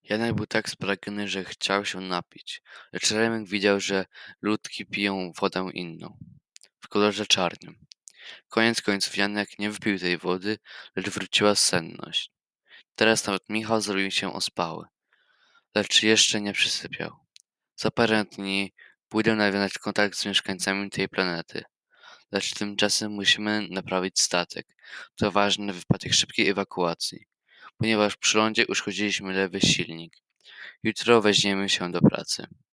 Janek był tak spragniony, że chciał się napić, lecz Remek widział, że ludki piją wodę inną, w kolorze czarnym. Koniec końców Janek nie wypił tej wody, lecz wróciła senność. Teraz nawet Michał zrobił się ospały, lecz jeszcze nie przysypiał. Za parę dni pójdę nawiązać kontakt z mieszkańcami tej planety, lecz tymczasem musimy naprawić statek. To ważny wypadek szybkiej ewakuacji, ponieważ przy lądzie uszkodziliśmy lewy silnik. Jutro weźmiemy się do pracy.